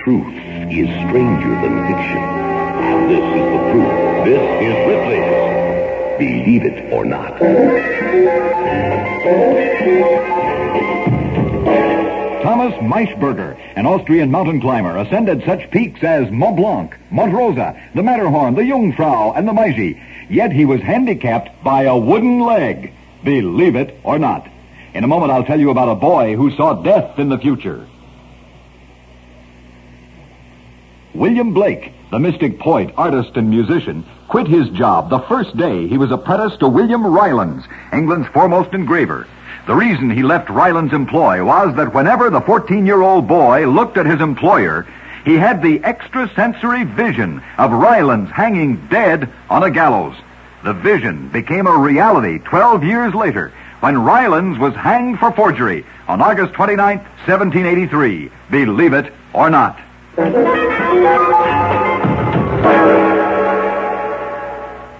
truth is stranger than fiction. And this is the proof. This is Ripley's Believe It or Not. Thomas Maischberger, an Austrian mountain climber, ascended such peaks as Mont Blanc, Mont Rosa, the Matterhorn, the Jungfrau, and the Meiji. Yet he was handicapped by a wooden leg. Believe it or not. In a moment, I'll tell you about a boy who saw death in the future. William Blake, the mystic poet, artist, and musician, quit his job the first day he was apprenticed to William Rylands, England's foremost engraver. The reason he left Rylands' employ was that whenever the 14-year-old boy looked at his employer, he had the extrasensory vision of Rylands hanging dead on a gallows. The vision became a reality 12 years later when Rylands was hanged for forgery on August 29, 1783. Believe it or not.